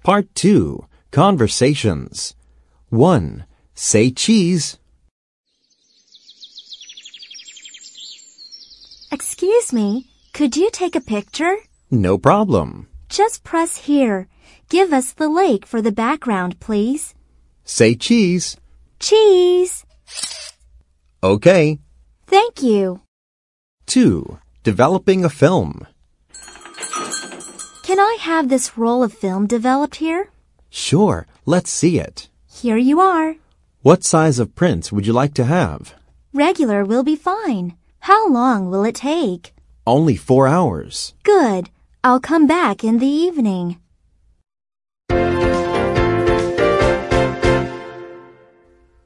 Part 2. Conversations. 1. Say cheese. Excuse me, could you take a picture? No problem. Just press here. Give us the lake for the background, please. Say cheese. Cheese! Okay. Thank you. 2. Developing a film. Can I have this roll of film developed here? Sure, let's see it. Here you are. What size of prints would you like to have? Regular will be fine. How long will it take? Only 4 hours. Good. I'll come back in the evening.